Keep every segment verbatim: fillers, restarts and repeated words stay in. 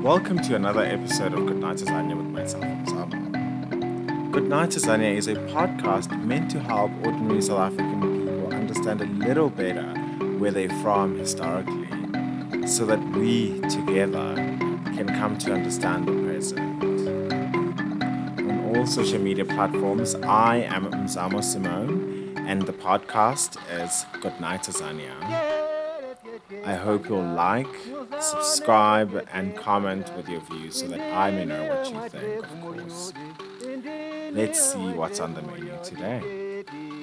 Welcome to another episode of Good Night Azania with myself, Mzamo. Good Night Azania is a podcast meant to help ordinary South African people understand a little better where they're from historically, so that we together can come to understand the present. On all social media platforms, I am Mzamo Simone, and the podcast is Good Night Azania. I hope you'll like, subscribe, and comment with your views so that I may know what you think, of course. Let's see what's on the menu today.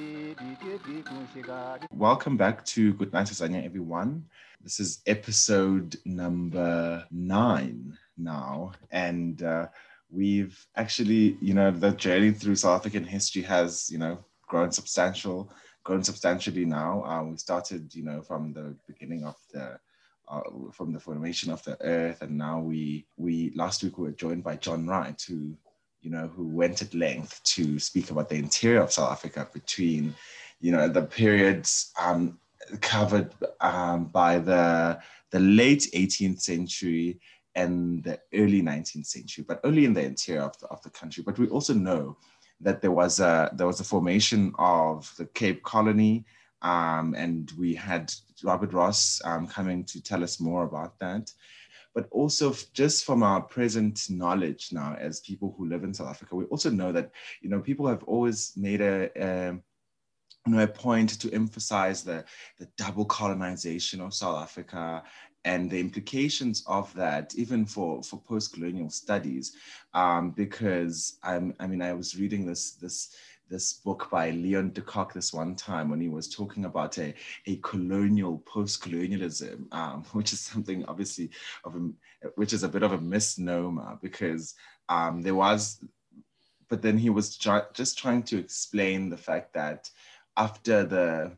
Welcome back to Good Night Azania, everyone. This is episode number nine now, and uh, we've actually, you know, the journey through South African history has, you know, grown substantial. grown substantially now. Um, we started, you know, from the beginning of the, uh, from the formation of the earth, and now we, we last week we were joined by John Wright, who, you know, who went at length to speak about the interior of South Africa between, you know, the periods um, covered um, by the the late eighteenth century and the early nineteenth century, but only in the interior of the, of the country. But we also know that there was a there was a formation of the Cape Colony, um, and we had Robert Ross um, coming to tell us more about that. But also, just from our present knowledge now, as people who live in South Africa, we also know that, you know, people have always made a, a you know a point to emphasize the the double colonization of South Africa and the implications of that, even for, for post-colonial studies, um, because I'm, I mean, I was reading this this this book by Leon de Kock this one time when he was talking about a, a colonial post-colonialism, um, which is something obviously of a, which is a bit of a misnomer, because um, there was, but then he was try, just trying to explain the fact that after the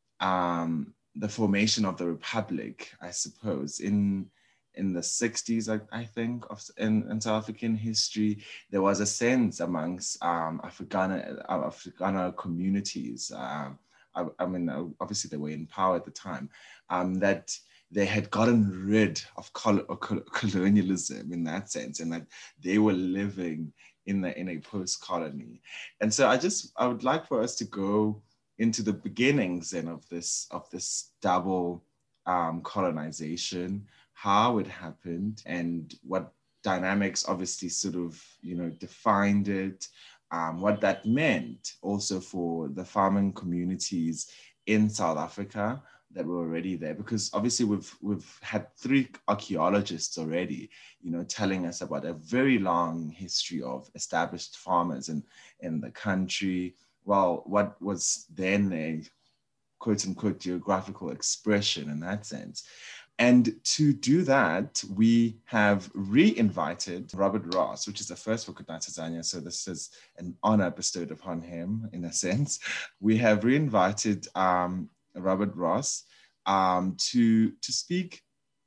um, the formation of the republic, I suppose, in in the sixties, I, I think, of in, in South African history, there was a sense amongst um, Afrikaner, uh, Afrikaner communities. Um, I, I mean, obviously they were in power at the time, um, that they had gotten rid of col- colonialism in that sense, and that they were living in the in a post-colony. And so I just I would like for us to go into the beginnings then of this of this double um, colonization, how it happened, and what dynamics obviously sort of, you know, defined it, um, what that meant also for the farming communities in South Africa that were already there, because obviously we've we've had three archaeologists already, you know, telling us about a very long history of established farmers in in the country. Well, what was then a quote unquote geographical expression in that sense. And to do that, we have re-invited Robert Ross, which is the first for Good Night Azania. So this is an honor bestowed upon him in a sense. We have re-invited um, Robert Ross um, to, to speak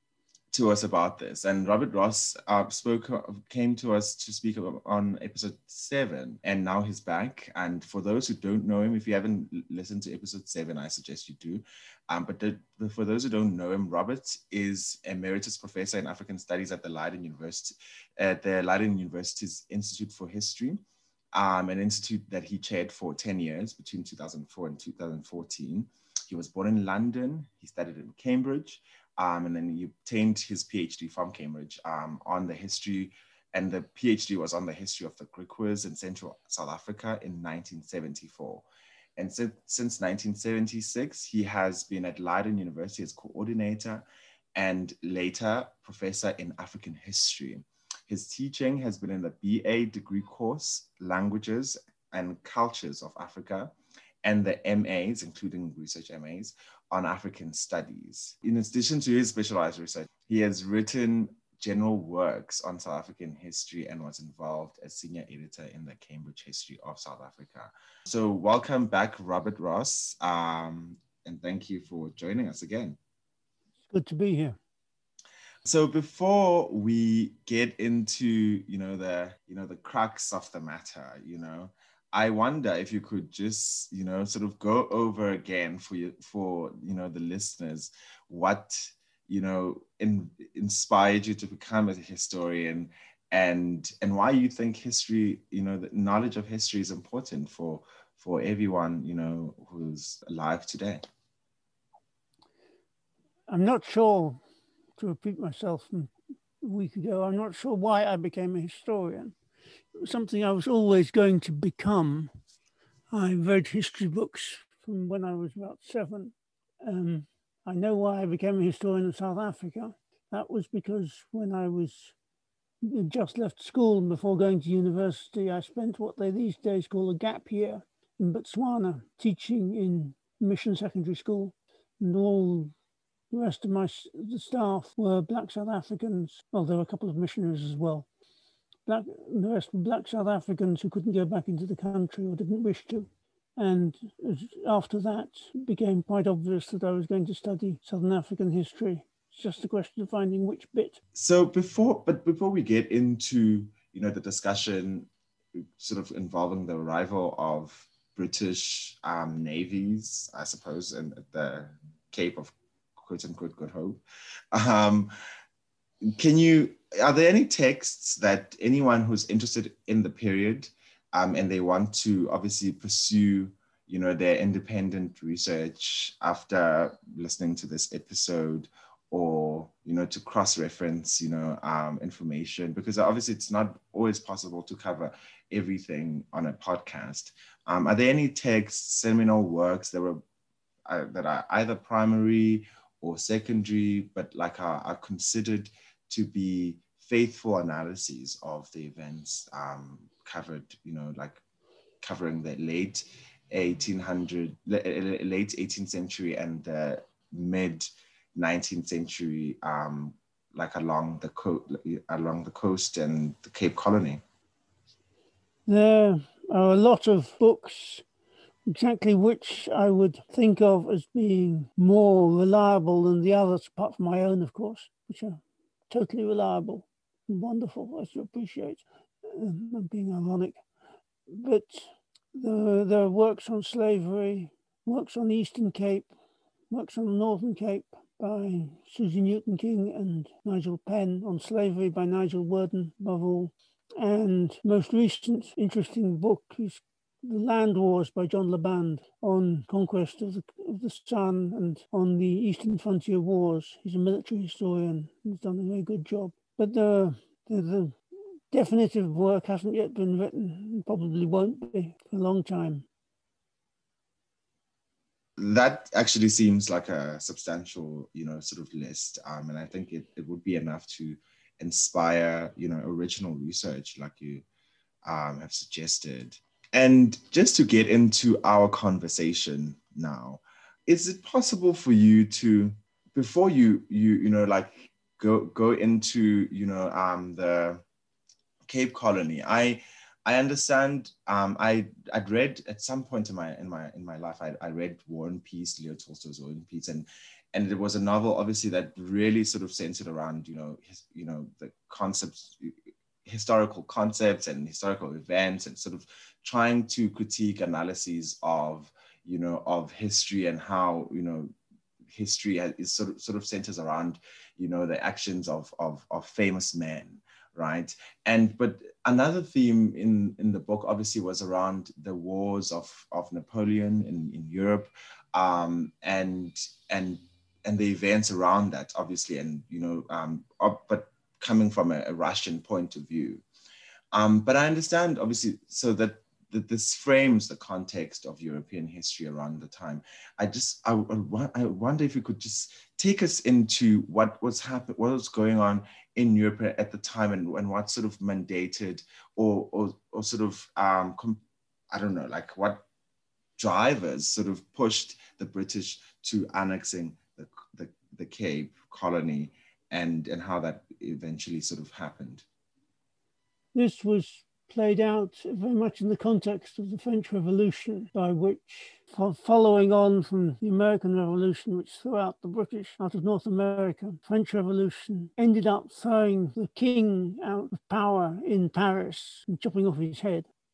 to us about this. And Robert Ross uh, spoke, came to us to speak on episode seven, and now he's back. And for those who don't know him, if you haven't listened to episode seven, I suggest you do. Um, but the, for those who don't know him, Robert is emeritus professor in African Studies at the Leiden University, at the Leiden University's Institute for History, um, an institute that he chaired for ten years between two thousand four and two thousand fourteen. He was born in London. He studied in Cambridge. Um, and then he obtained his PhD from Cambridge um, on the history, and the PhD was on the history of the Griquas in Central South Africa in nineteen seventy-four. And so, since nineteen seventy-six, he has been at Leiden University as coordinator and later professor in African history. His teaching has been in the B A degree course, Languages and Cultures of Africa, and the M As, including research M As, on African studies. In addition to his specialized research, he has written general works on South African history and was involved as senior editor in the Cambridge History of South Africa. So welcome back, Robert Ross, um, and thank you for joining us again. It's good to be here. So before we get into, you know, the, you know, the crux of the matter, you know, I wonder if you could just, you know, sort of go over again for you, for, you know, the listeners, what, you know, in, inspired you to become a historian, and and why you think history, you know, the knowledge of history is important for for everyone, you know, who's alive today. I'm not sure, to repeat myself from a week ago, I'm not sure why I became a historian. It was something I was always going to become. I read history books from when I was about seven. Um, I know why I became a historian of South Africa. That was because when I was just left school and before going to university, I spent what they these days call a gap year in Botswana, teaching in mission secondary school, and all the rest of my the staff were Black South Africans. Well, there were a couple of missionaries as well. Black, the rest were Black South Africans who couldn't go back into the country or didn't wish to. And after that, it became quite obvious that I was going to study Southern African history. It's just a question of finding which bit. So before, but before we get into, you know, the discussion sort of involving the arrival of British um, navies, I suppose, in the Cape of quote unquote Good Hope, um, can you, are there any texts that anyone who's interested in the period um, and they want to obviously pursue, you know, their independent research after listening to this episode, or, you know, to cross-reference, you know, um, information, because obviously it's not always possible to cover everything on a podcast. Um, are there any texts, seminal works that were uh, that are either primary or secondary, but like are, are considered to be faithful analyses of the events um, covered, you know, like covering the late eighteen hundred, late eighteenth century and the mid nineteenth century, um, like along the co- along the coast and the Cape Colony? There are a lot of books, exactly which I would think of as being more reliable than the others, apart from my own, of course, which are totally reliable and wonderful, I should appreciate. Um, I'm being ironic. But there, there are works on slavery, works on the Eastern Cape, works on the Northern Cape by Susie Newton King and Nigel Penn, on slavery by Nigel Worden, above all. And most recent interesting book is The Land Wars by John Laband, on conquest of the, of the sun and on the Eastern Frontier Wars. He's a military historian. He's done a very good job. But the, the, the definitive work hasn't yet been written, and probably won't be for a long time. That actually seems like a substantial, you know, sort of list. Um, and I think it, it would be enough to inspire, you know, original research like you um, have suggested. And just to get into our conversation now, is it possible for you to, before you, you, you know, like go, go into, you know, um, the Cape Colony, I, I understand. Um, I I'd read at some point in my in my in my life. I, I read War and Peace, Leo Tolstoy's War and Peace, and and it was a novel, obviously, that really sort of centered around you know his, you know the concepts, historical concepts and historical events, and sort of trying to critique analyses of you know of history and how you know history is sort of sort of centers around you know the actions of of, of famous men. Right. And but another theme in, in the book obviously was around the wars of, of Napoleon in, in Europe, um, and and and the events around that, obviously, and you know, um, but coming from a, a Russian point of view. Um, but I understand, obviously, so that, that this frames the context of European history around the time. I just I, I wonder if you could just take us into what was happening, what was going on in Europe at the time, and, and what sort of mandated or or, or sort of um, I don't know, like what drivers sort of pushed the British to annexing the, the, the Cape Colony, and and how that eventually sort of happened. This was played out very much in the context of the French Revolution, by which, following on from the American Revolution, which threw out the British out of North America, French Revolution ended up throwing the king out of power in Paris and chopping off his head.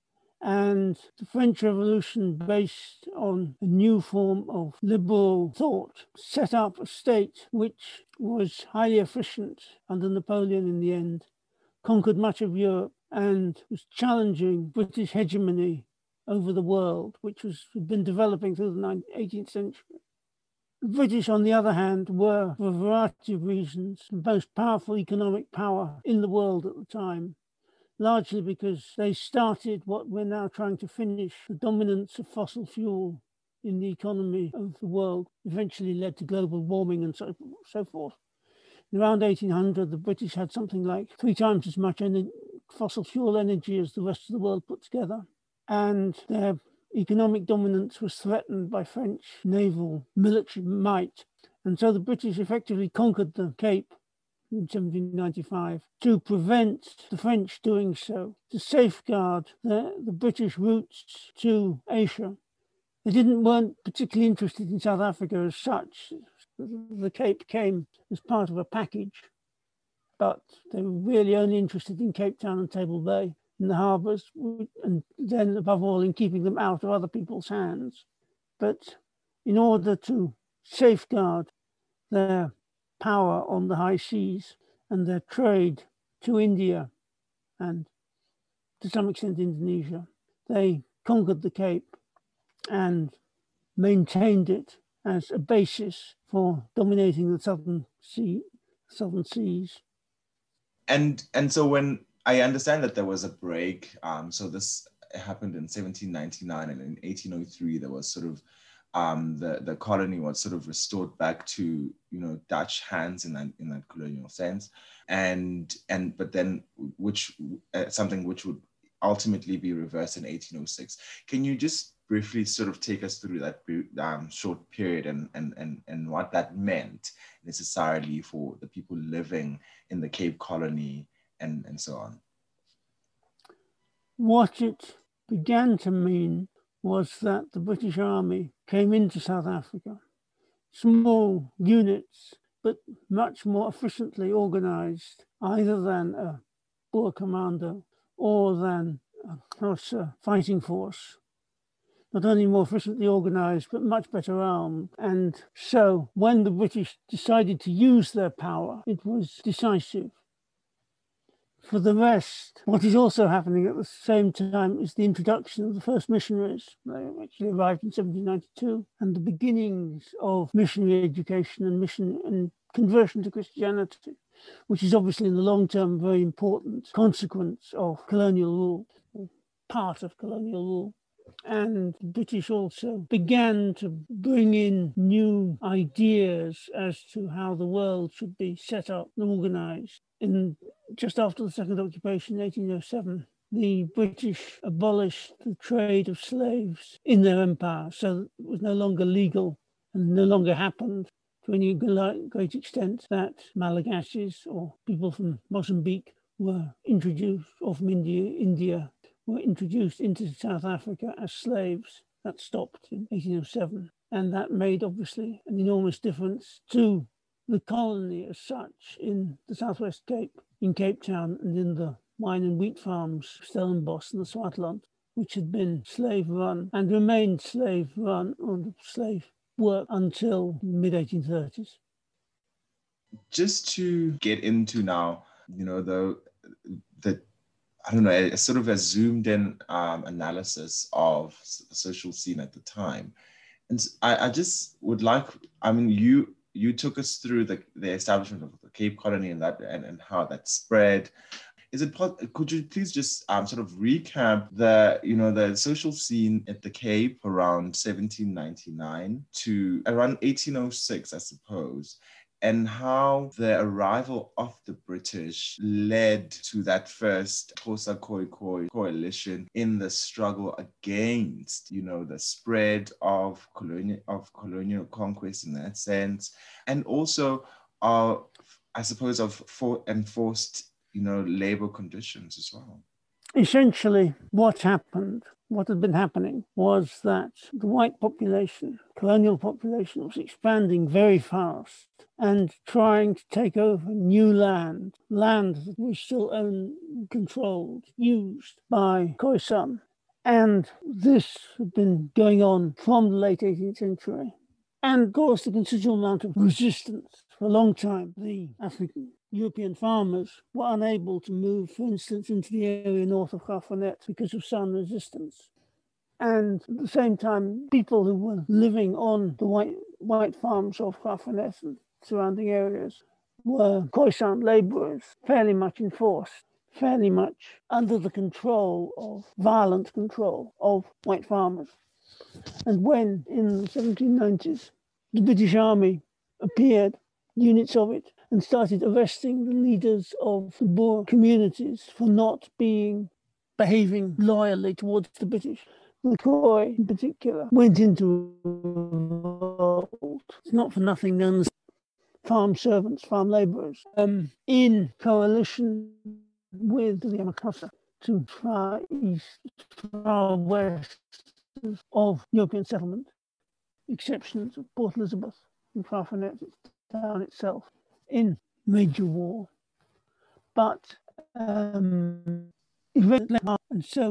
And the French Revolution, based on a new form of liberal thought, set up a state which was highly efficient under Napoleon in the end, conquered much of Europe, and was challenging British hegemony over the world, which was had been developing through the eighteenth century. The British, on the other hand, were, for a variety of reasons, the most powerful economic power in the world at the time, largely because they started what we're now trying to finish, the dominance of fossil fuel in the economy of the world, eventually led to global warming and so, so forth. Around eighteen hundred, the British had something like three times as much ener- fossil fuel energy as the rest of the world put together. And their economic dominance was threatened by French naval military might. And so the British effectively conquered the Cape in seventeen ninety-five to prevent the French doing so, to safeguard the, the British routes to Asia. They didn't weren't particularly interested in South Africa as such. The Cape came as part of a package, but they were really only interested in Cape Town and Table Bay and the harbours, and then above all in keeping them out of other people's hands. But in order to safeguard their power on the high seas and their trade to India and to some extent Indonesia, they conquered the Cape and maintained it as a basis for dominating the southern sea, southern seas. And and so when I understand that there was a break, um, so this happened in seventeen ninety-nine, and in eighteen oh three there was sort of um, the the colony was sort of restored back to, you know, Dutch hands in that in that colonial sense, and and but then which uh, something which would ultimately be reversed in eighteen oh six. Can you just briefly sort of take us through that um, short period and, and, and, and what that meant necessarily for the people living in the Cape Colony and, and so on? What it began to mean was that the British Army came into South Africa, small units, but much more efficiently organized, either than a Boer commando or than a Xhosa fighting force. Not only more efficiently organized, but much better armed. And so when the British decided to use their power, it was decisive. For the rest, what is also happening at the same time is the introduction of the first missionaries. They actually arrived in seventeen ninety-two, and the beginnings of missionary education and mission and conversion to Christianity, which is obviously in the long term a very important consequence of colonial rule, or part of colonial rule. And the British also began to bring in new ideas as to how the world should be set up and organized. In just after the second occupation in eighteen oh seven, the British abolished the trade of slaves in their empire, so that it was no longer legal and no longer happened to any great extent that Malagashis or people from Mozambique were introduced, or from India, India were introduced into South Africa as slaves. That stopped in eighteen oh seven. And that made, obviously, an enormous difference to the colony as such in the Southwest Cape, in Cape Town, and in the wine and wheat farms, Stellenbosch and the Swartland, which had been slave-run and remained slave-run or slave work until mid eighteen thirties. Just to get into now, you know, the the I don't know, a sort of a zoomed-in um, analysis of the social scene at the time, and I, I just would like, I mean, you you took us through the, the establishment of the Cape Colony and that and, and how that spread. Is it could you please just um, sort of recap the you know the social scene at the Cape around seventeen ninety-nine to around eighteen oh six, I suppose, and how the arrival of the British led to that first Xhosa Khoikhoi coalition in the struggle against, you know, the spread of colonial of colonial conquest in that sense, and also, uh, I suppose, of for enforced, you know, labor conditions as well. Essentially, what happened, what had been happening, was that the white population, colonial population, was expanding very fast and trying to take over new land, land that was still owned, controlled, used by Khoisan. And this had been going on from the late eighteenth century and caused a considerable amount of resistance. For a long time, the African European farmers were unable to move, for instance, into the area north of Graaff-Reinet because of sound resistance. And at the same time, people who were living on the white, white farms of Graaff-Reinet and surrounding areas were Khoisan laborers, fairly much enforced, fairly much under the control of, violent control of white farmers. And when, in the seventeen nineties, the British Army appeared, units of it, and started arresting the leaders of the Boer communities for not being, behaving loyally towards the British, the Khoi in particular went into revolt. It's not for nothing known as farm servants, farm labourers, um, in coalition with the Amakosa to far east, far west of European settlement, exceptions of Port Elizabeth and Graaff-Reinet town itself, in major war. But um, eventually, and so,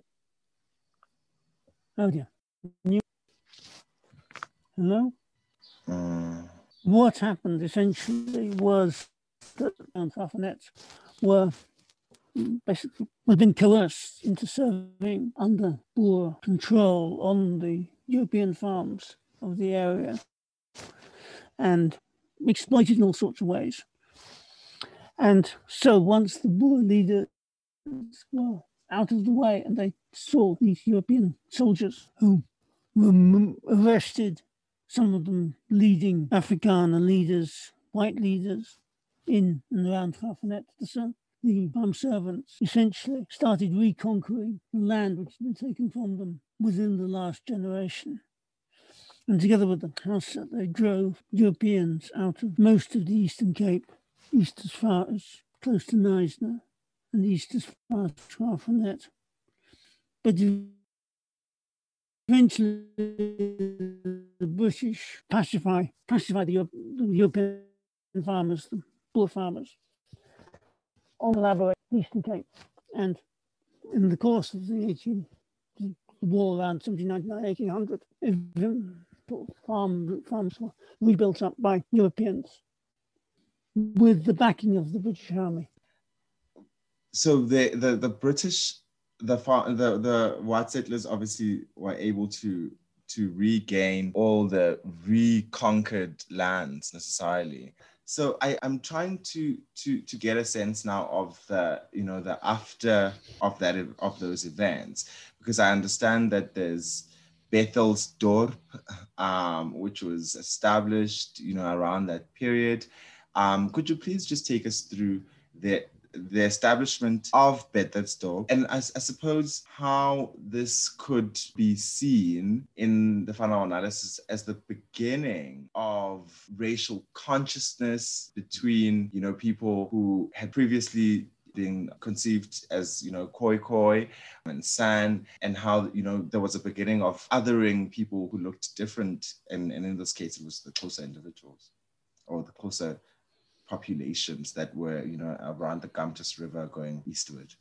oh dear, New- hello? Mm. What happened essentially was that Graaff-Reinet were basically had been coerced into serving under Boer control on the European farms of the area and exploited in all sorts of ways. And so once the Boer leaders were out of the way and they saw these European soldiers who were arrested, some of them leading Afrikaner leaders, white leaders in and around Graaff-Reinet, the the farm servants essentially started reconquering the land which had been taken from them within the last generation. And together with the Hausa, they drove Europeans out of most of the Eastern Cape, east as far as close to Knysna, and east as far as Graaff-Reinet. But eventually the British pacify, pacify the, the European farmers, the Boer farmers, on elaborate Eastern Cape. And in the course of the eighteen, the war around seventeen ninety-nine, eighteen hundred, farm, farms were rebuilt up by Europeans with the backing of the British Army. So the the, the British, the, the the white settlers obviously were able to to regain all the reconquered lands necessarily. So I, I'm trying to to to get a sense now of the, you know, the after of that of those events, because I understand that there's Bethelsdorp, um, which was established, you know, around that period. Um, could you please just take us through the the establishment of Bethelsdorp, and I, I suppose how this could be seen in the Fanao analysis as the beginning of racial consciousness between, you know, people who had previously been conceived as, you know, Khoi Khoi and San, and how, you know, there was a beginning of othering people who looked different, and, and in this case it was the Xhosa individuals or the Xhosa populations that were, you know, around the Gamtus River going eastward.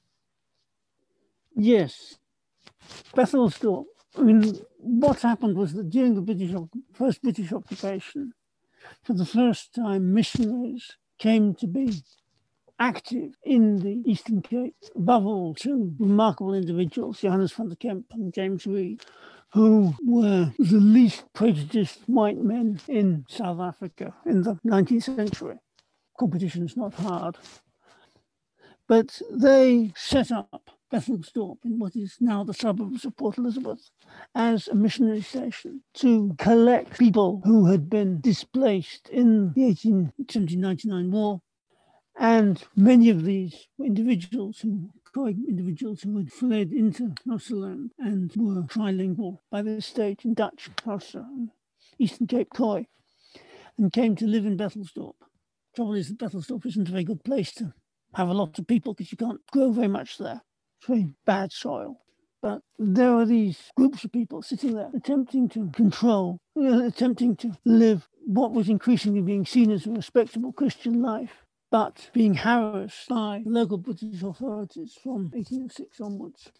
Yes. Bethelsdorp. I mean, what happened was that during the British, first British occupation, for the first time, missionaries came to be active in the Eastern Cape, above all two remarkable individuals, Johannes van der Kemp and James Reed, who were the least prejudiced white men in South Africa in the nineteenth century. Competition is not hard. But they set up Bethelsdorp in what is now the suburbs of Port Elizabeth as a missionary station to collect people who had been displaced in the seventeen ninety-nine war. And many of these individuals, who Khoi individuals who had fled into Xhosaland and were trilingual by this stage in Dutch, Xhosa, and Eastern Cape Khoi, and came to live in Bethelsdorp. Trouble is that Bethelsdorp isn't a very good place to have a lot of people because you can't grow very much there. It's very bad soil. But there are these groups of people sitting there attempting to control, attempting to live what was increasingly being seen as a respectable Christian life, but being harassed by local British authorities from eighteen oh six onwards.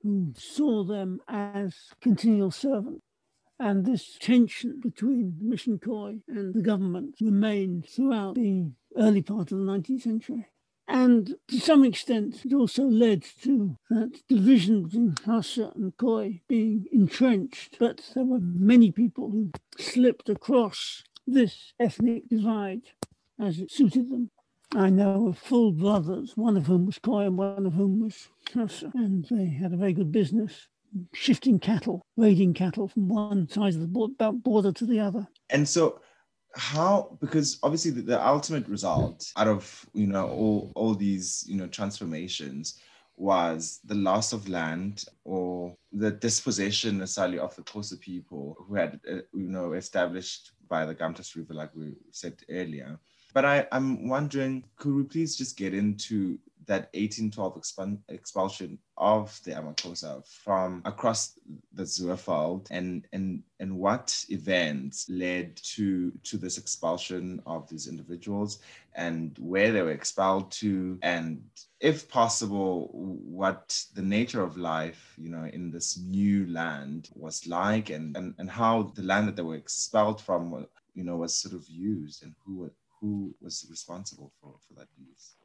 who saw them as continual servants. And this tension between Mission Khoi and the government remained throughout the early part of the nineteenth century. And to some extent, it also led to that division between Hausa and Khoi being entrenched. But there were many people who slipped across this ethnic divide as it suited them. I know of full brothers, one of whom was Khoi and one of whom was Hausa, and they had a very good business shifting cattle, raiding cattle from one side of the border to the other. And so how, because obviously the, the ultimate result out of, you know, all, all these, you know, transformations was the loss of land or the dispossession necessarily of the Xhosa people who had, uh, you know, established by the Gamtas River, like we said earlier. But I, I'm wondering, could we please just get into that eighteen twelve expan- expulsion of the amaXhosa from across the Zuurveld, and and and what events led to to this expulsion of these individuals, and where they were expelled to, and if possible, what the nature of life, you know, in this new land was like, and and, and how the land that they were expelled from, you know, was sort of used, and who who was responsible for, for that use.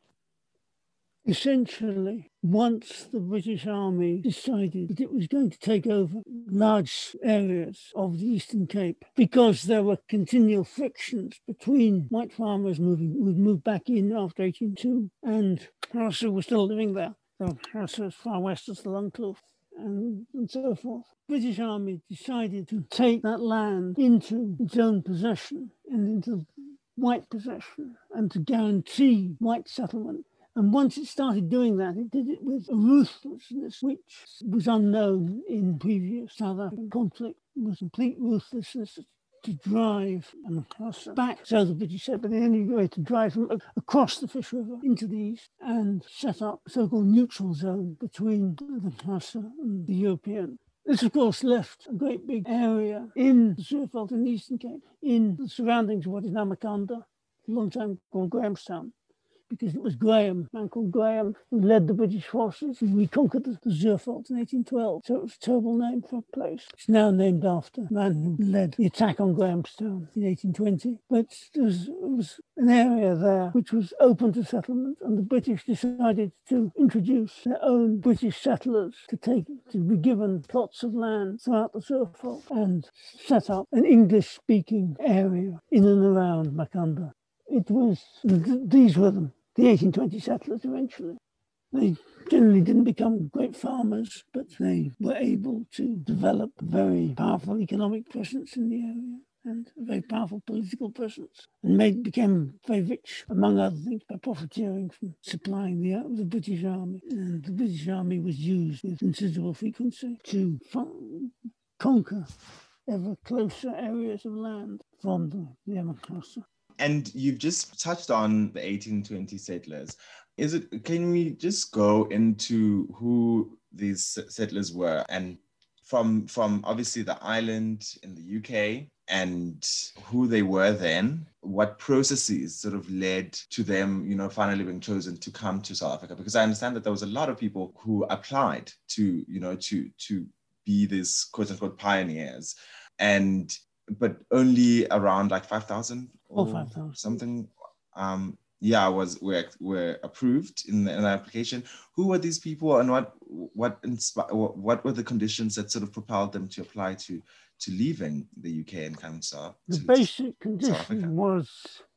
Essentially, once the British Army decided that it was going to take over large areas of the Eastern Cape, because there were continual frictions between white farmers moving, who had moved back in after eighteen oh two, and Hausa were still living there. So Hausa as far west as the Longkloof, and, and so forth. The British Army decided to take that land into its own possession and into white possession, and to guarantee white settlement. And once it started doing that, it did it with a ruthlessness which was unknown in previous South African conflict. It was complete ruthlessness to drive amaXhosa back, so the British said, but the only way to drive them across the Fish River into the east and set up a so-called neutral zone between the Hausa and the European. This, of course, left a great big area in the Zuurveld in the Eastern Cape, in the surroundings of what is now Makhanda, a long time called Grahamstown, because it was Graham, a man called Graham, who led the British forces and reconquered the Zuurveld in eighteen twelve. So it was a terrible name for a place. It's now named after the man who led the attack on Grahamstown in eighteen twenty. But there was, it was an area there which was open to settlement, and the British decided to introduce their own British settlers to take to be given plots of land throughout the Zuurveld and set up an English-speaking area in and around Makhanda. It was, these were them. The eighteen twenty settlers eventually. They generally didn't become great farmers, but they were able to develop a very powerful economic presence in the area and a very powerful political presence, and made became very rich, among other things, by profiteering from supplying the, the British Army. And the British Army was used with considerable frequency to f- conquer ever closer areas of land from the, the amaXhosa. And you've just touched on the eighteen twenty settlers. Is it? Can we just go into who these settlers were, and from from obviously the island in the U K, and who they were then? What processes sort of led to them, you know, finally being chosen to come to South Africa? Because I understand that there was a lot of people who applied to, you know, to to be these quote unquote pioneers, and but only around like five thousand or oh, five thousand something. Um, yeah, was were were approved in the, in the application. Who were these people, and what what inspi- what were the conditions that sort of propelled them to apply to to leaving the U K and coming to the to, basic to condition was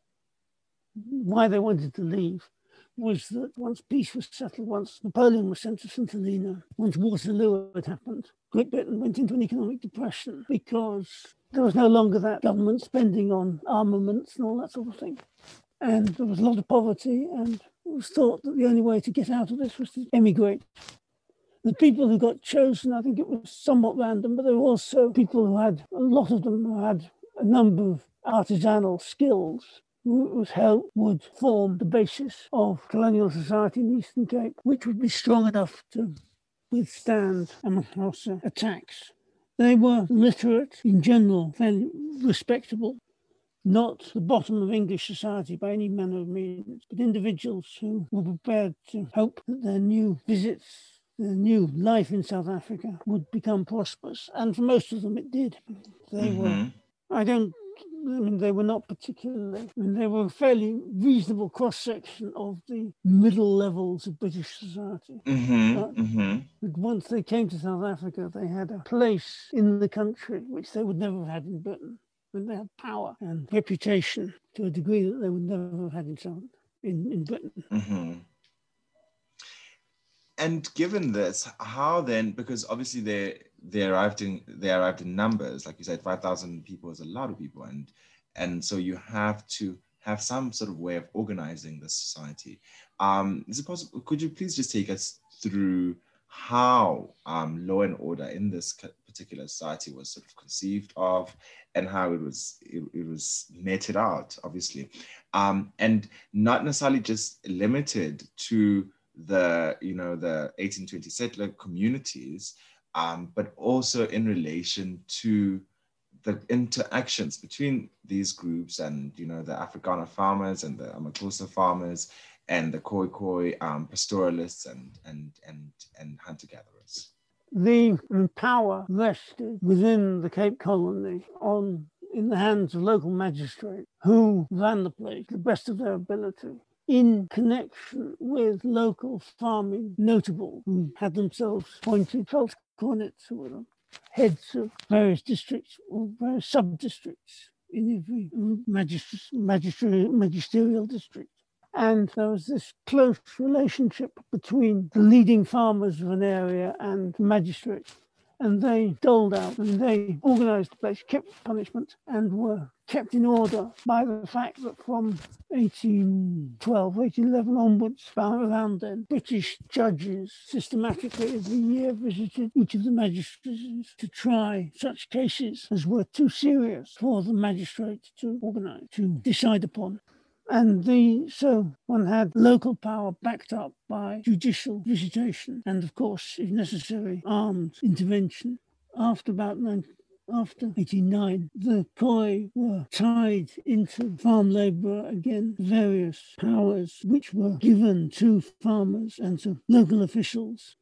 why they wanted to leave was that once peace was settled, once Napoleon was sent to Saint Helena, once Waterloo had happened, Great Britain went into an economic depression because there was no longer that government spending on armaments and all that sort of thing. And there was a lot of poverty, and it was thought that the only way to get out of this was to emigrate. The people who got chosen, I think it was somewhat random, but there were also people who had, a lot of them who had a number of artisanal skills, who it was held would form the basis of colonial society in the Eastern Cape, which would be strong enough to withstand amaXhosa attacks. They were literate, in general, fairly respectable, not the bottom of English society by any manner of means, but individuals who were prepared to hope that their new visits the new life in South Africa would become prosperous. And for most of them, it did. They mm-hmm. were, I don't, I mean, they were not particularly, I mean, they were a fairly reasonable cross-section of the middle levels of British society. Mm-hmm. But, mm-hmm. but once they came to South Africa, they had a place in the country which they would never have had in Britain. And they had power and reputation to a degree that they would never have had in South, in, in Britain. Mm-hmm. And given this, how then? Because obviously they they arrived in they arrived in numbers, like you said, five thousand people is a lot of people, and and so you have to have some sort of way of organizing the society. Um, is it possible? Could you please just take us through how um, law and order in this particular society was sort of conceived of, and how it was it, it was meted out, obviously, um, and not necessarily just limited to the you know the eighteen twenty settler communities, um, but also in relation to the interactions between these groups and you know the Afrikaner farmers and the Amaxhosa farmers and the Khoi Khoi um, pastoralists and and and and hunter-gatherers. The power rested within the Cape Colony on in the hands of local magistrates who ran the place to the best of their ability, in connection with local farming notables who had themselves appointed felt cornets, who were the heads of various districts or various sub-districts in every magist- magistri- magisterial district. And there was this close relationship between the leading farmers of an area and magistrates. And they doled out and they organized the place, kept punishment, and were kept in order by the fact that from eighteen twelve, eighteen eleven onwards, around then, British judges systematically every year visited each of the magistrates to try such cases as were too serious for the magistrate to organize, to decide upon. And the, so one had local power backed up by judicial visitation and, of course, if necessary, armed intervention. After about nine, after eighty-nine, the Khoi were tied into farm labour again, various powers which were given to farmers and to local officials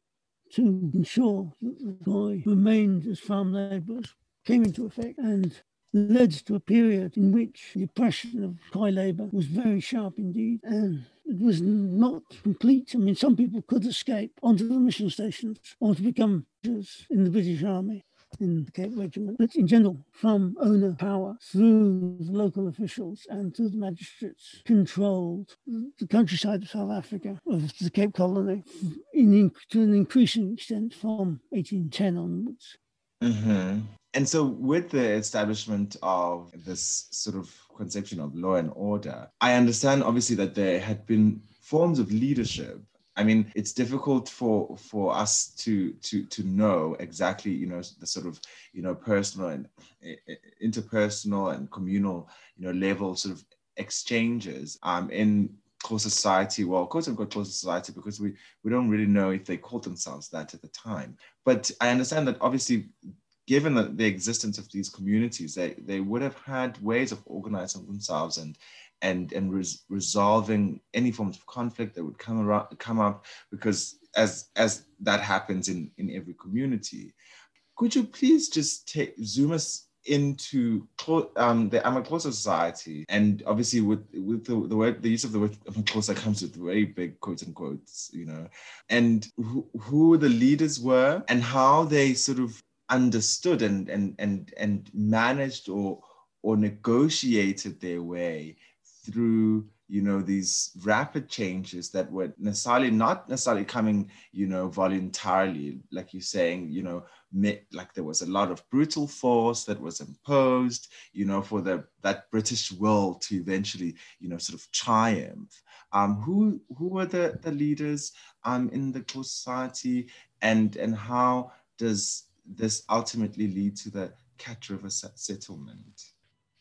to ensure that the Khoi remained as farm labourers came into effect and led to a period in which the oppression of Khoi labour was very sharp indeed, and it was not complete. I mean, some people could escape onto the mission stations or to become in the British Army, in the Cape Regiment. But in general, from owner power through the local officials and through the magistrates, controlled the countryside of South Africa, of the Cape Colony, in, to an increasing extent from eighteen ten onwards. Mm-hmm. And so with the establishment of this sort of conception of law and order, I understand obviously that there had been forms of leadership. I mean, it's difficult for for us to to to know exactly, you know, the sort of, you know, personal and interpersonal and communal, you know, level sort of exchanges um, in close society, well, quote unquote close society, because we, we don't really know if they called themselves that at the time. But I understand that obviously, given the, the existence of these communities, they, they would have had ways of organizing themselves and and and res, resolving any forms of conflict that would come around, come up, because as as that happens in, in every community. Could you please just take, zoom us into um, the Amaxhosa society, and obviously with with the, the word, the use of the word Amaxhosa comes with very big quote unquote, you know, and who, who the leaders were and how they sort of understood and and and and managed or or negotiated their way through, you know, these rapid changes that were necessarily not necessarily coming, you know, voluntarily, like you're saying, you know, like there was a lot of brutal force that was imposed, you know, for the that British will to eventually, you know, sort of triumph. Um, who who were the, the leaders um, in the close society, and and how does this ultimately lead to the Cat River settlement?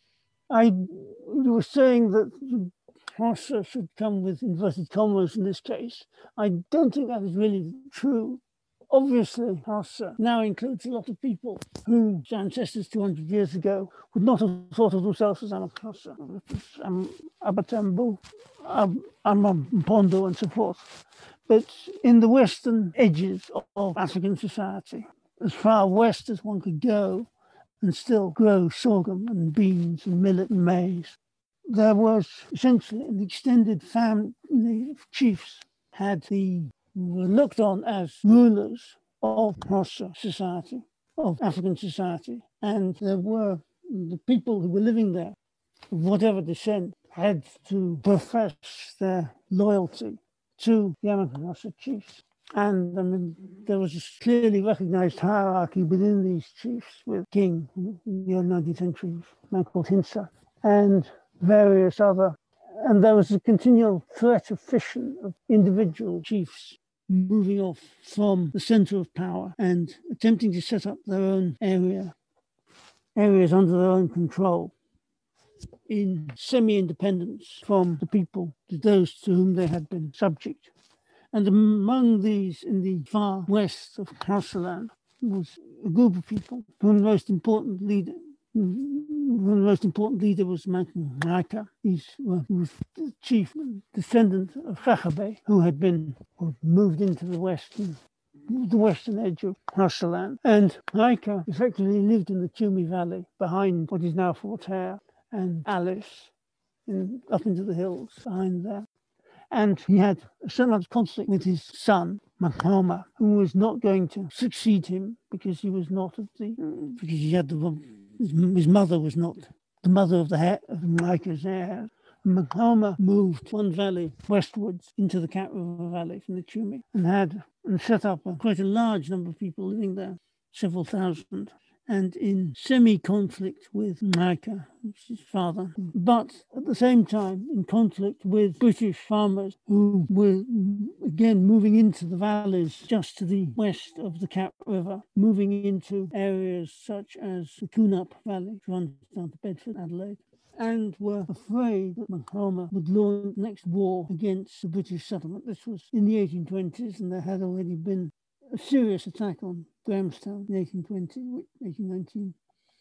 I you were saying that Xhosa should come with inverted commas in this case. I don't think that is really true. Obviously, Xhosa now includes a lot of people whose ancestors two hundred years ago would not have thought of themselves as Amaxhosa, um, Abatambo, um, Amampondo, and so forth. but in the western edges of African society, as far west as one could go and still grow sorghum and beans and millet and maize, there was essentially an extended family of chiefs had the were looked on as rulers of Xhosa society, of African society, and there were the people who were living there, of whatever descent, had to profess their loyalty to the Xhosa chiefs. And I mean, there was a clearly recognized hierarchy within these chiefs, with king in the early nineteenth century, a man called Hintsa, and various other. And there was a continual threat of fission of individual chiefs moving off from the center of power and attempting to set up their own area, areas under their own control, in semi-independence from the people, to those to whom they had been subject. And among these, in the far west of Xhosaland, was a group of people whom the most important leader, whom the most important leader was Haika. He was the chief descendant of Chakhabé, who had been or moved into the western, the western edge of Xhosaland. And Haika effectively lived in the Chumi Valley, behind what is now Fort Hare, and Alice, in, up into the hills behind there. And he had a certain amount of conflict with his son, Maqoma, who was not going to succeed him because he was not of the, because he had the, his, his mother was not the mother of the heir, of Haika's heir. Maqoma moved one valley westwards into the Cat River Valley from the Chumi and had and set up a, quite a large number of people living there, several thousand, and in semi-conflict with Haika, which is his father, but at the same time in conflict with British farmers who were again moving into the valleys just to the west of the Cat River, moving into areas such as the Kunap Valley, which runs down to Bedford, Adelaide, and were afraid that Maqoma would launch the next war against the British settlement. This was in the eighteen twenties, and there had already been a serious attack on Grahamstown in eighteen twenty, eighteen nineteen.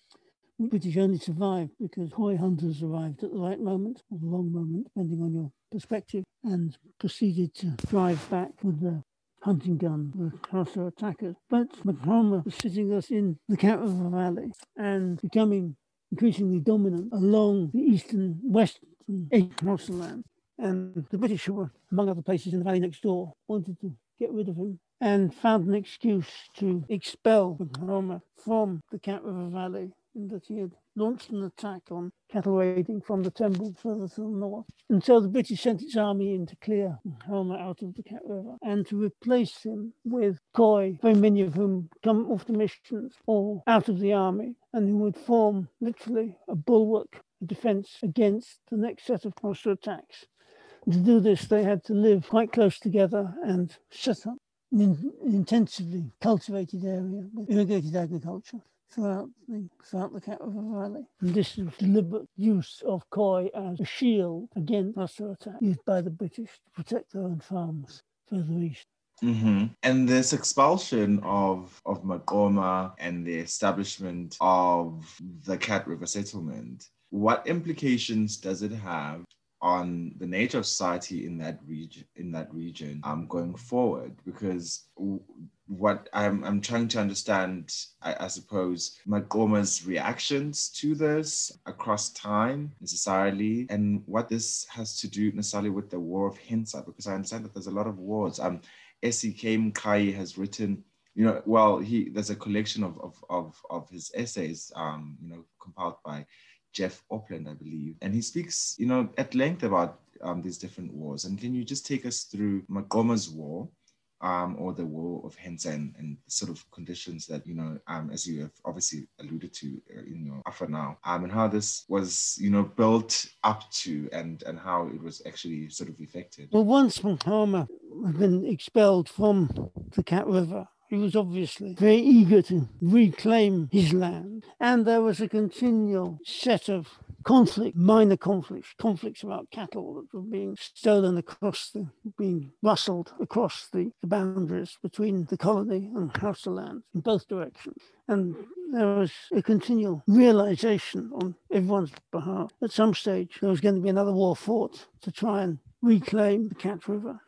The British only survived because Khoi hunters arrived at the right moment, or the wrong moment, depending on your perspective, and proceeded to drive back with the hunting gun, the Xhosa attackers. But Maqoma was sitting us in the Cat River Valley and becoming increasingly dominant along the eastern, western edge of Xhosaland. And the British, who were, among other places in the valley next door, wanted to get rid of him and found an excuse to expel Maqoma from the Cat River Valley, in that he had launched an attack on cattle raiding from the Temple further to the north. And so the British sent its army in to clear Maqoma out of the Cat River and to replace him with Khoi, very many of whom come off the missions or out of the army, and who would form literally a bulwark, a defence against the next set of Xhosa attacks. And to do this, they had to live quite close together and set up an intensively cultivated area with irrigated agriculture throughout the, throughout the Cat River Valley. And this was deliberate use of Khoi as a shield against Xhosa attack used by the British to protect their own farms further east. Mm-hmm. And this expulsion of, of Maqoma and the establishment of the Cat River settlement, what implications does it have on the nature of society in that region, in that region, um, going forward? Because w- what I'm I'm trying to understand, I, I suppose, Maqoma's reactions to this across time necessarily, and what this has to do necessarily with the War of Hintsa, because I understand that there's a lot of wars. Um, S E K Mkai has written, you know, well, he there's a collection of of of, of his essays, um, you know, compiled by Jeff Opland, I believe. And he speaks, you know, at length about um, these different wars. And can you just take us through Maqoma's war, um, or the War of Hintsa, and, and the sort of conditions that, you know, um, as you have obviously alluded to uh, in your offer now, um, and how this was, you know, built up to, and, and how it was actually sort of effected? Well, once Maqoma had been expelled from the Cat River, he was obviously very eager to reclaim his land. And there was a continual set of conflict, minor conflicts, conflicts about cattle that were being stolen across the, being rustled across the, the boundaries between the colony and Xhosaland in both directions. And there was a continual realization on everyone's behalf. At some stage, there was going to be another war fought to try and reclaim the Cat River.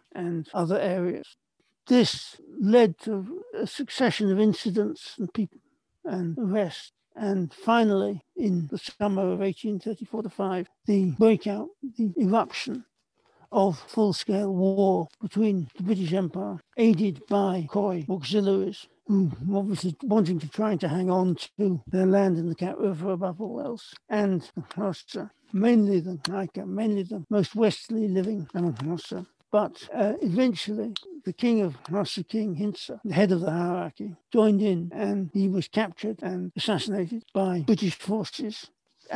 and other areas. This led to a succession of incidents and people and arrests. And finally, in the summer of eighteen thirty-four to five, the breakout, the eruption of full-scale war between the British Empire, aided by Khoi auxiliaries, who were obviously wanting to try to hang on to their land in the Cat River above all else, and the Hausa, mainly the Naika, mainly the most westerly living among Hausa. But uh, eventually, the king of Hausa, King Hintsa, the head of the hierarchy, joined in, and he was captured and assassinated by British forces,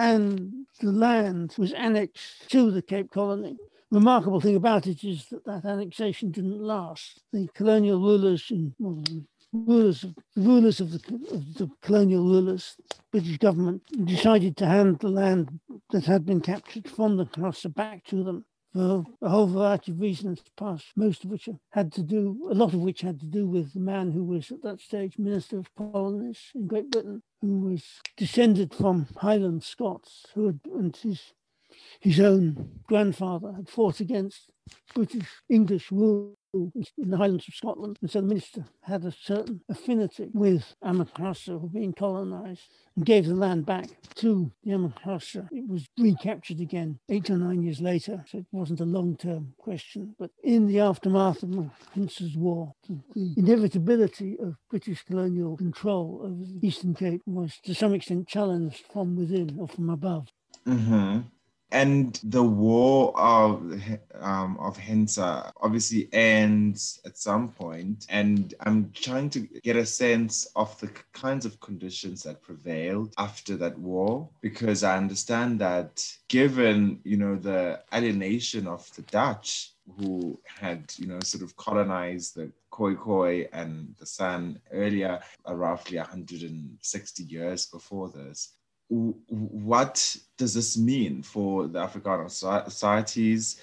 and the land was annexed to the Cape Colony. Remarkable thing about it is that that annexation didn't last. The colonial rulers and well, rulers of, rulers of the, of the colonial rulers, British government, decided to hand the land that had been captured from the Hausa back to them for a whole variety of reasons, past most of which had to do, a lot of which had to do with the man who was at that stage Minister of Colonies in Great Britain, who was descended from Highland Scots, who had, and his his own grandfather had fought against British English rule in the Highlands of Scotland, and so the minister had a certain affinity with Amherst who were being colonised, and gave the land back to the Amherst. It was recaptured again eight or nine years later, so it wasn't a long-term question. But in the aftermath of Hintsa's war, the inevitability of British colonial control over the Eastern Cape was to some extent challenged from within or from above. Mm-hmm. And the war of um, of Hintsa obviously ends at some point, and I'm trying to get a sense of the kinds of conditions that prevailed after that war, because I understand that given, you know, the alienation of the Dutch, who had, you know, sort of colonized the Khoi and the San earlier, uh, roughly one hundred sixty years before this. What does this mean for the Afrikaner societies,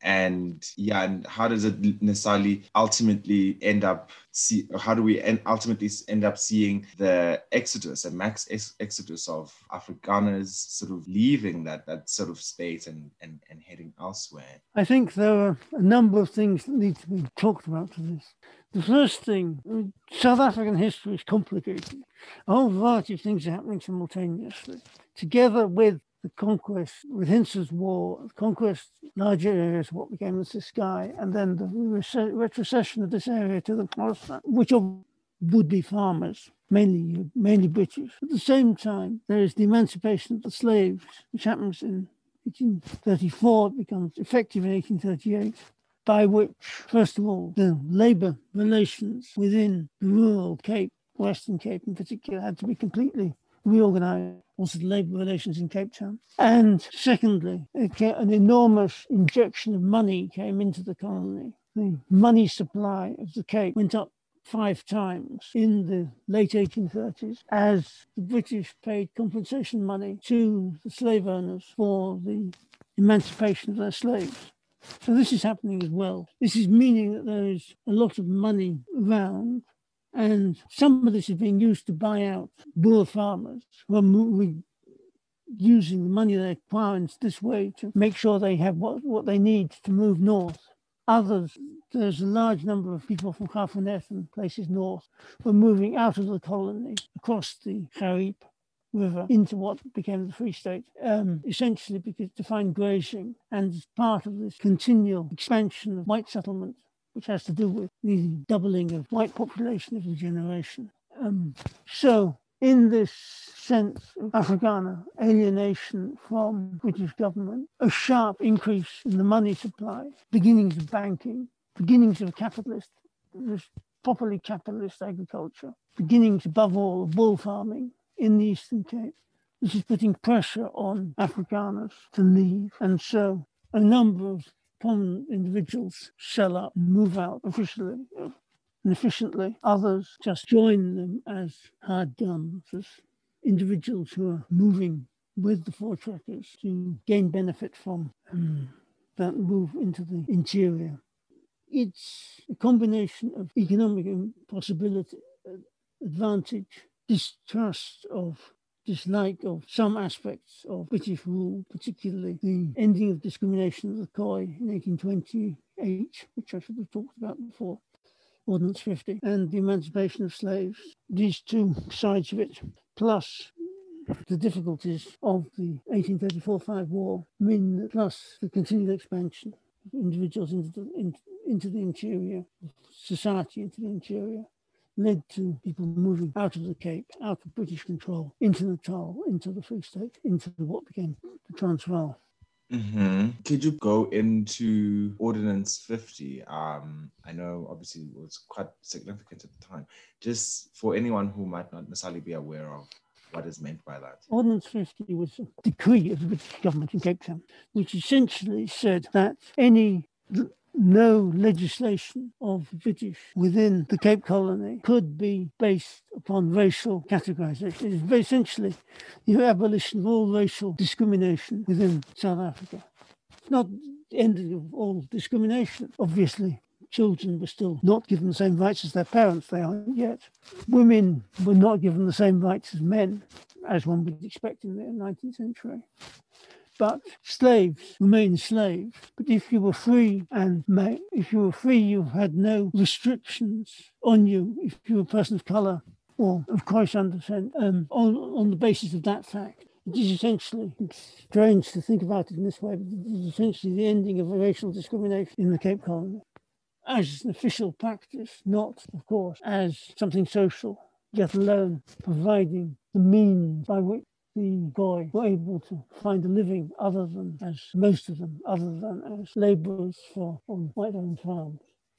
and yeah, and how does it necessarily ultimately end up see? How do we end, ultimately end up seeing the exodus, a max ex- exodus of Afrikaners sort of leaving that that sort of space and, and and heading elsewhere? I think there are a number of things that need to be talked about to this. The first thing, South African history is complicated. A whole variety of things are happening simultaneously. Together with the conquest, with Hintsa's war, the conquest of larger areas of what became the Ciskei, and then the retrocession of this area to the Xhosa, which would be farmers, mainly mainly British. At the same time, there is the emancipation of the slaves, which happens in eighteen thirty-four, it becomes effective in eighteen thirty-eight. By which, first of all, the labour relations within the rural Cape, Western Cape in particular, had to be completely reorganised, also the labour relations in Cape Town. And secondly, an enormous injection of money came into the colony. The money supply of the Cape went up five times in the late eighteen thirties as the British paid compensation money to the slave owners for the emancipation of their slaves. So this is happening as well. This is meaning that there is a lot of money around, and some of this is being used to buy out Boer farmers who are using the money they acquire in this way to make sure they have what, what they need to move north. Others, there's a large number of people from Gafuneth and places north who are moving out of the colony across the Gariep River into what became the Free State, um, essentially because to find grazing, and as part of this continual expansion of white settlement, which has to do with the doubling of white population every generation. Um, so in this sense of Afrikaner alienation from British government, a sharp increase in the money supply, beginnings of banking, beginnings of capitalist, properly capitalist agriculture, beginnings above all of wool farming in the Eastern Cape. This is putting pressure on Afrikaners to leave. And so a number of prominent individuals sell up, move out officially and efficiently. Others just join them as hard guns, as individuals who are moving with the four trekkers to gain benefit from um, that move into the interior. It's a combination of economic impossibility, advantage, distrust of, dislike of some aspects of British rule, particularly the ending of discrimination of the Khoi in eighteen twenty eight, which I should have talked about before, Ordinance fifty, and the emancipation of slaves. These two sides of it, plus the difficulties of the eighteen thirty-four five war, mean that, plus the continued expansion of individuals into the, in, into the interior, society into the interior, led to people moving out of the Cape, out of British control, into Natal, into the Free State, into what became the Transvaal. Mm-hmm. Could you go into Ordinance fifty? Um, I know obviously it was quite significant at the time. Just for anyone who might not necessarily be aware of what is meant by that. Ordinance fifty was a decree of the British government in Cape Town, which essentially said that any no legislation of the British within the Cape Colony could be based upon racial categorization. It is essentially the abolition of all racial discrimination within South Africa. It's not the end of all discrimination. Obviously, children were still not given the same rights as their parents. They aren't yet. Women were not given the same rights as men, as one would expect in the nineteenth century. But slaves remain slaves. But if you were free and may, if you were free, you had no restrictions on you. If you were a person of colour or of Khoisan descent, um, on on the basis of that fact, it is essentially, it's strange to think about it in this way, but it is essentially the ending of racial discrimination in the Cape Colony as an official practice, not, of course, as something social, let alone providing the means by which the Khoi were able to find a living other than as most of them, other than as labourers for on white-owned farms.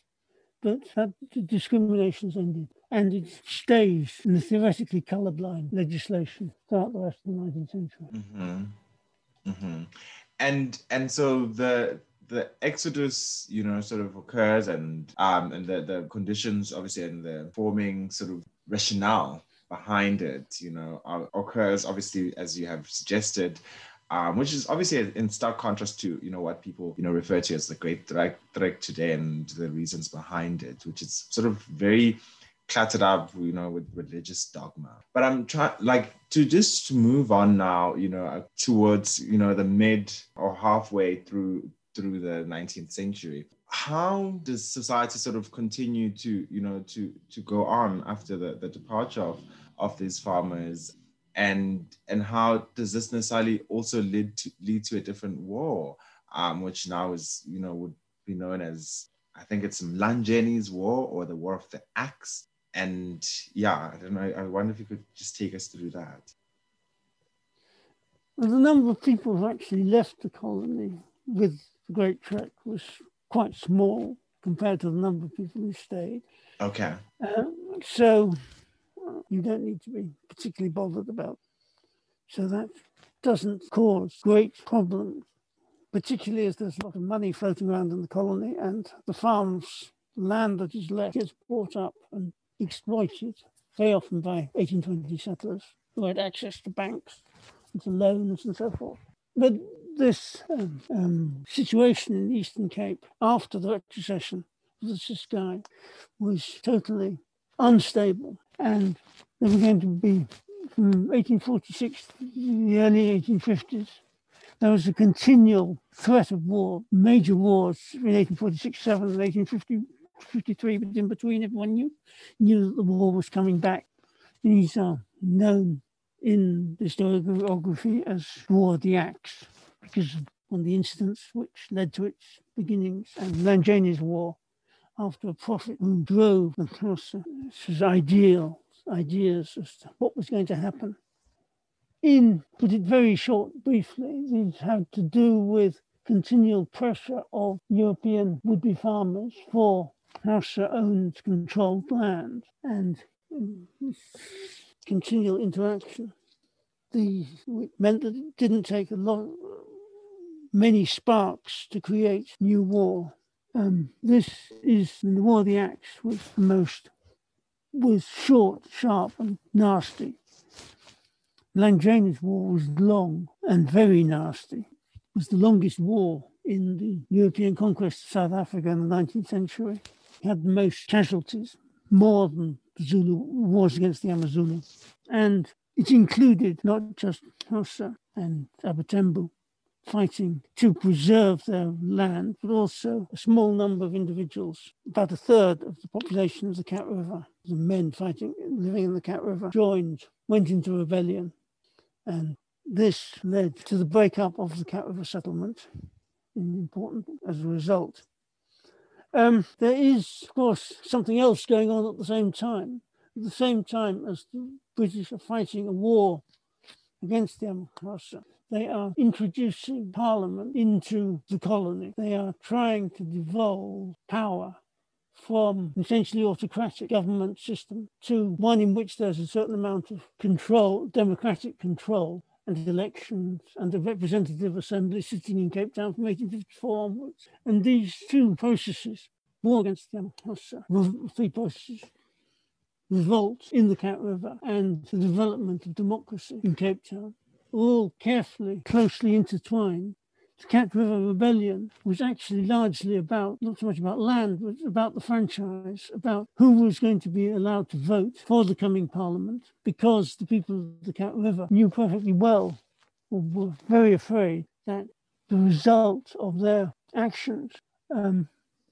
But that discrimination's ended, and it stays in the theoretically colourblind legislation throughout the rest of the nineteenth century. Mm-hmm. Mm-hmm. And and so the the exodus, you know, sort of occurs, and um and the the conditions, obviously, and the forming sort of rationale behind it, you know, uh, occurs, obviously, as you have suggested, um, which is obviously in stark contrast to, you know, what people, you know, refer to as the Great Trek, trek today, and the reasons behind it, which is sort of very cluttered up, you know, with religious dogma. But I'm trying, like, to just move on now, you know, towards, you know, the mid or halfway through through the nineteenth century. How does society sort of continue to, you know, to to go on after the, the departure of, of these farmers, and and how does this necessarily also lead to lead to a different war, um, which now is, you know, would be known as, I think it's Mlanjeni's War, or the War of the Axe. And yeah, I don't know, I wonder if you could just take us through that. Well, the number of people who actually left the colony with the Great Trek was quite small compared to the number of people who stayed. Okay. Uh, so uh, you don't need to be particularly bothered about. So that doesn't cause great problems, particularly as there's a lot of money floating around in the colony, and the farms, land that is left, gets bought up and exploited very often by eighteen twenty settlers who had access to banks and to loans and so forth. But this um, um, situation in the Eastern Cape after the retrocession of the Ciskei was totally unstable, and there were going to be, from eighteen forty-six to the early eighteen fifties, there was a continual threat of war, major wars in eighteen forty-six seven and eighteen fifty-three, but in between everyone knew, knew that the war was coming back. These are known in the historiography as War of the Axe, because of one of the incidents which led to its beginnings, and Mlanjeni's War, after a prophet who drove his ideal ideas as to what was going to happen. In, put it very short, briefly, these had to do with continual pressure of European would-be farmers for Hausa-owned controlled land, and um, continual interaction. These meant that it didn't take a lot, many sparks to create new war. Um, this is, the War of the Axe was the most, was short, sharp and nasty. Mlanjeni's War was long and very nasty. It was the longest war in the European conquest of South Africa in the nineteenth century. It had the most casualties, more than the Zulu wars against the Amazulu. And it included not just Hausa and Abatembu, fighting to preserve their land, but also a small number of individuals, about a third of the population of the Cat River, the men fighting, living in the Cat River, joined, went into rebellion. And this led to the breakup of the Cat River settlement, important as a result. Um, there is, of course, something else going on at the same time. At the same time as the British are fighting a war against the Amokasa, they are introducing Parliament into the colony. They are trying to devolve power from an essentially autocratic government system to one in which there's a certain amount of control, democratic control, and elections and a representative assembly sitting in Cape Town from eighteen fifty-four onwards. And these two processes, war against the Amokasa, three processes, revolt in the Cat River and the development of democracy in Cape Town, all carefully, closely intertwined. The Cat River Rebellion was actually largely about, not so much about land, but about the franchise, about who was going to be allowed to vote for the coming Parliament, because the people of the Cat River knew perfectly well, or were very afraid, that the result of their actions, um,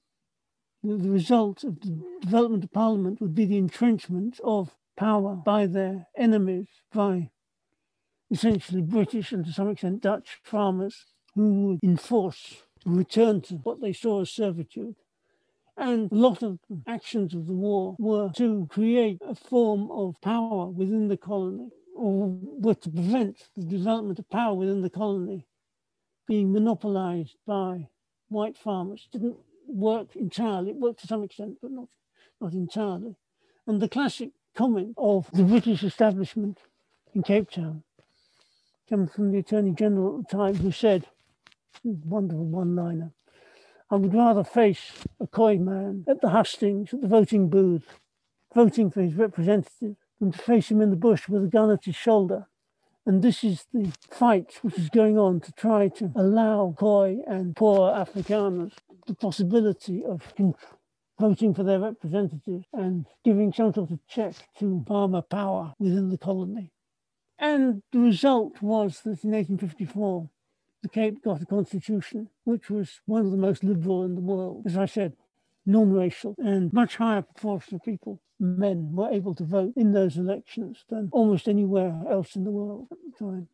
the, the result of the development of Parliament would be the entrenchment of power by their enemies, by essentially British and to some extent Dutch farmers, who would enforce a return to what they saw as servitude. And a lot of the actions of the war were to create a form of power within the colony, or were to prevent the development of power within the colony being monopolized by white farmers. It didn't work entirely. It worked to some extent, but not, not entirely. And the classic comment of the British establishment in Cape Town comes from the Attorney General at the time, who said, wonderful one-liner, "I would rather face a coy man at the hustings, at the voting booth, voting for his representative, than to face him in the bush with a gun at his shoulder." And this is the fight which is going on to try to allow Khoi and poor Afrikaners the possibility of voting for their representatives and giving some sort of check to farmer power within the colony. And the result was that in eighteen fifty-four, the Cape got a constitution, which was one of the most liberal in the world. As I said, non-racial, and much higher proportion of people, men, were able to vote in those elections than almost anywhere else in the world at the time.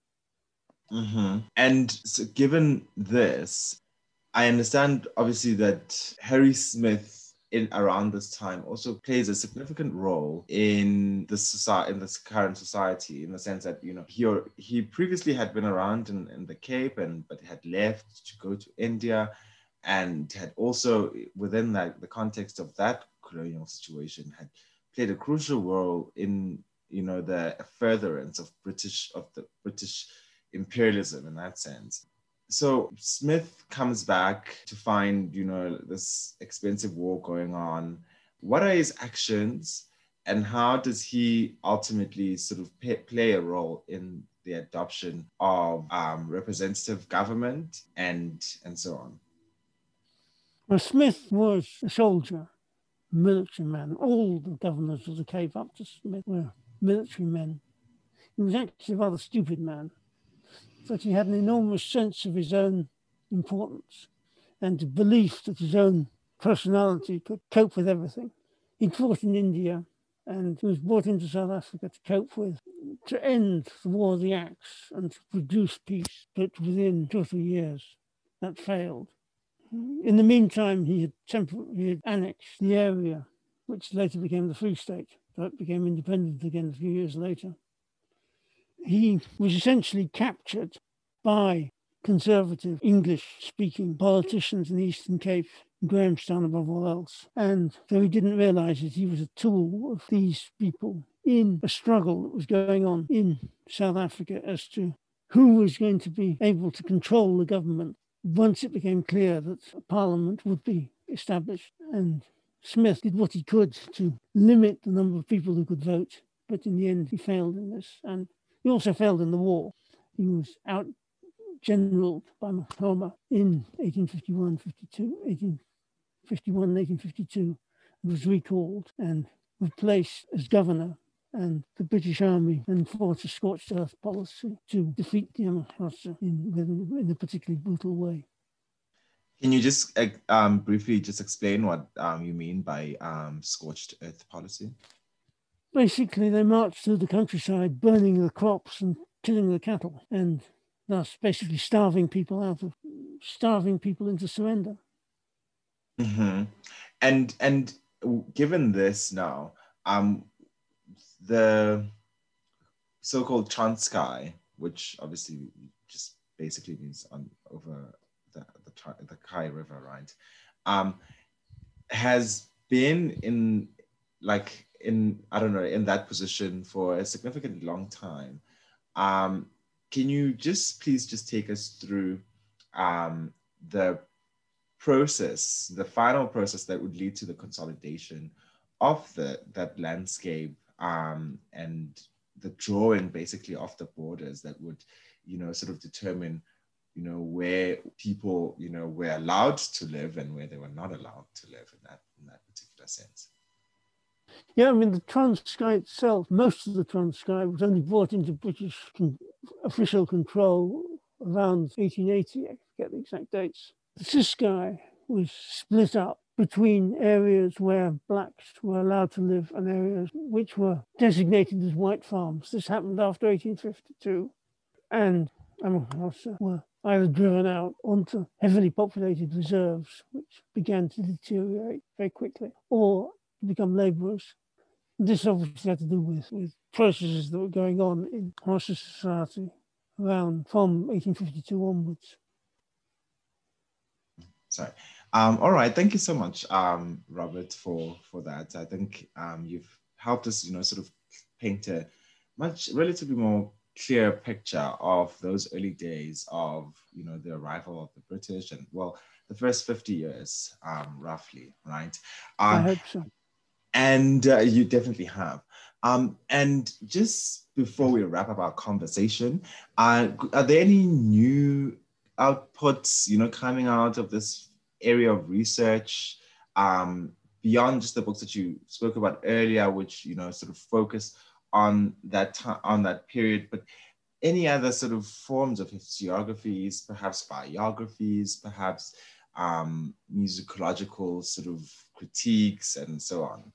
Mm-hmm. And so given this, I understand obviously that Harry Smith in around this time also plays a significant role in the society, in this current society, in the sense that, you know, he he previously had been around in, in the Cape, and but had left to go to India, and had also, within that the context of that colonial situation, had played a crucial role in, you know, the furtherance of British of the British imperialism in that sense. So Smith comes back to find, you know, this expensive war going on. What are his actions, and how does he ultimately sort of pay, play a role in the adoption of um, representative government and and so on? Well, Smith was a soldier, military man. All the governors of the Cape up to Smith were military men. He was actually a rather stupid man, but he had an enormous sense of his own importance and a belief that his own personality could cope with everything. He fought in India, and he was brought into South Africa to cope with, to end the War of the Axe and to produce peace, but within two or three years that failed. In the meantime, he had, tempor- he had annexed the area, which later became the Free State, so it became independent again a few years later. He was essentially captured by conservative English-speaking politicians in the Eastern Cape, Grahamstown above all else. And so he didn't realise that he was a tool of these people in a struggle that was going on in South Africa as to who was going to be able to control the government once it became clear that a parliament would be established. And Smith did what he could to limit the number of people who could vote, but in the end he failed in this. And he also failed in the war. He was out-generaled by Mahoma in eighteen fifty-one, fifty-two, eighteen fifty-one and eighteen fifty-two, and was recalled and replaced as governor and the British Army then fought a scorched earth policy to defeat the Amhara in, in a particularly brutal way. Can you just uh, um, briefly just explain what um, you mean by um, scorched earth policy? Basically, they marched through the countryside, burning the crops and killing the cattle, and thus basically starving people out of, starving people into surrender. Mm-hmm. And and given this now, um, the so-called Transkei, which obviously just basically means on over the the, the Kai River, right, um, has been in like in I don't know in that position for a significantly long time. Um, can you just please just take us through um, the process, the final process that would lead to the consolidation of the that landscape um, and the drawing basically of the borders that would, you know, sort of determine, you know, where people, you know, were allowed to live and where they were not allowed to live in that in that particular sense. Yeah, I mean, the Transkei itself, most of the Transkei was only brought into British con- official control around eighteen eighty, I forget the exact dates. The Ciskei was split up between areas where blacks were allowed to live and areas which were designated as white farms. This happened after eighteen fifty-two, and Amhara were either driven out onto heavily populated reserves, which began to deteriorate very quickly, or become labourers. This obviously had to do with, with processes that were going on in Xhosa society around from eighteen fifty-two onwards. Sorry. Um, all right. Thank you so much, um, Robert, for, for that. I think um, you've helped us, you know, sort of paint a much relatively more clear picture of those early days of, you know, the arrival of the British and, well, the first fifty years, um, roughly, right? Um, I hope so. And uh, you definitely have. Um, and just before we wrap up our conversation, uh, are there any new outputs, you know, coming out of this area of research um, beyond just the books that you spoke about earlier, which, you know, sort of focus on that time, on that period, but any other sort of forms of historiographies, perhaps biographies, perhaps um, musicological sort of critiques and so on?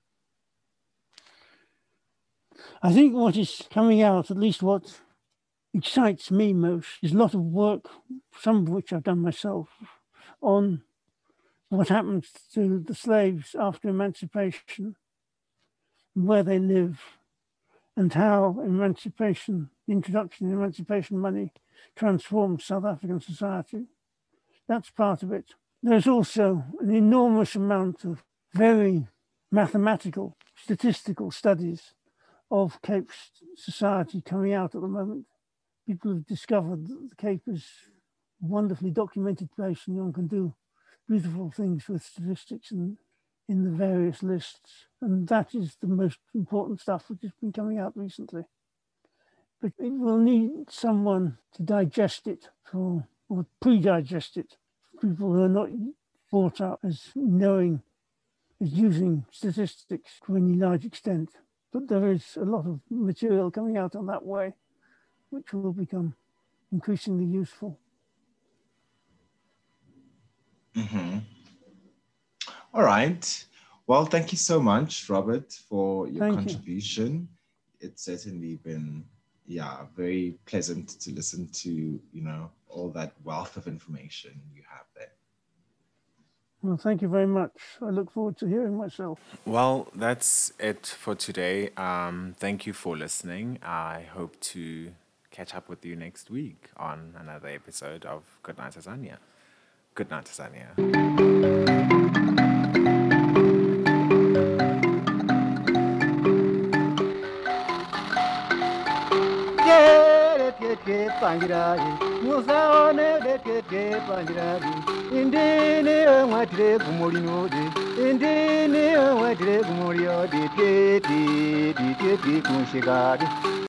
I think what is coming out, at least what excites me most, is a lot of work, some of which I've done myself, on what happened to the slaves after emancipation, where they live, and how emancipation, the introduction of emancipation money transformed South African society. That's part of it. There's also an enormous amount of very mathematical, statistical studies of Cape society coming out at the moment. People have discovered that the Cape is a wonderfully documented place and one can do beautiful things with statistics and in the various lists. And that is the most important stuff which has been coming out recently. But it will need someone to digest it for, or pre-digest it. People who are not brought up as knowing, as using statistics to any large extent. But there is a lot of material coming out on that way, which will become increasingly useful. Mm-hmm. All right. Well, thank you so much, Robert, for your Thank contribution. You. It's certainly been, yeah, very pleasant to listen to, you know, all that wealth of information you have there. Well, thank you very much. I look forward to hearing myself. Well, that's it for today. Um, thank you for listening. I hope to catch up with you next week on another episode of Good Night Tanzania. Good night, Tanzania. Indini mwatire kumulino de indini mwatire kumulio de de de de de kunshikari